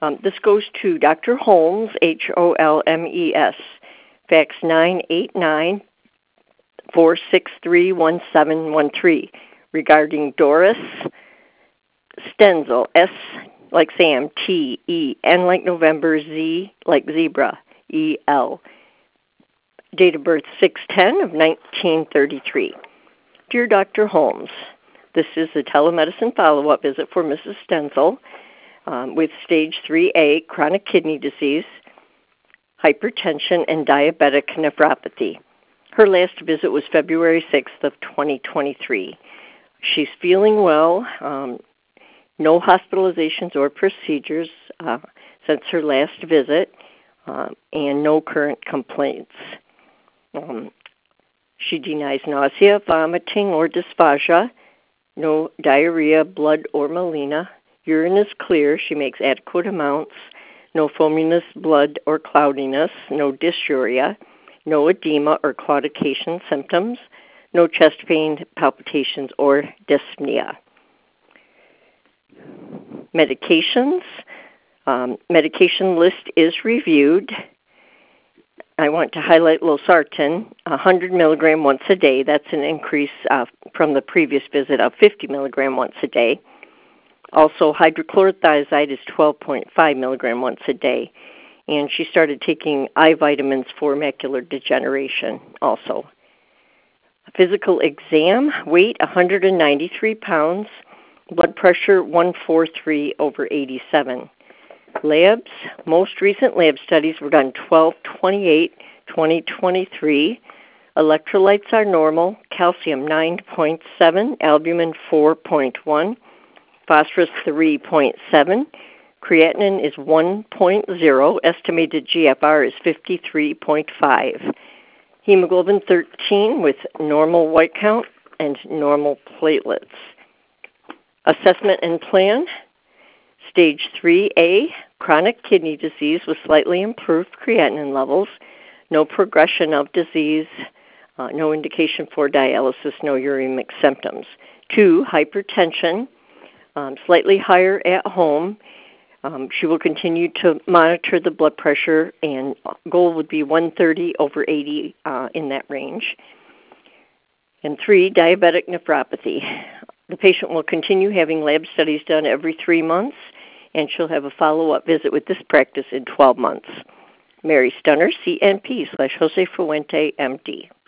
This goes to Dr. Holmes, Holmes, fax 989-463-1713, regarding Doris Stenzel, S like Sam, T, E, N like November, Z like zebra, E, L. Date of birth 6/10 of 1933. Dear Dr. Holmes, this is a telemedicine follow-up visit for Mrs. Stenzel with stage 3A chronic kidney disease, hypertension, and diabetic nephropathy. Her last visit was February 6th of 2023. She's feeling well, no hospitalizations or procedures since her last visit, and no current complaints. She denies nausea, vomiting, or dysphagia, no diarrhea, blood, or melena. Urine is clear. She makes adequate amounts. No foaminess, blood, or cloudiness. No dysuria. No edema or claudication symptoms. No chest pain, palpitations, or dyspnea. Medications. Medication list is reviewed. I want to highlight losartan, 100 milligram once a day. That's an increase from the previous visit of 50 milligram once a day. Also, hydrochlorothiazide is 12.5 milligram once a day. And she started taking eye vitamins for macular degeneration also. Physical exam, weight 193 pounds, blood pressure 143/87. Labs, most recent lab studies were done 12/28/2023. Electrolytes are normal, calcium 9.7, albumin 4.1, phosphorus 3.7, creatinine is 1.0, estimated GFR is 53.5, hemoglobin 13 with normal white count and normal platelets. Assessment and plan. Stage 3A, chronic kidney disease with slightly improved creatinine levels, no progression of disease, no indication for dialysis, no uremic symptoms. 2, hypertension, slightly higher at home. She will continue to monitor the blood pressure, and goal would be 130/80 in that range. And 3, diabetic nephropathy. The patient will continue having lab studies done every 3 months, and she'll have a follow-up visit with this practice in 12 months. Mary Stunner, CNP /Jose Fuente, MD.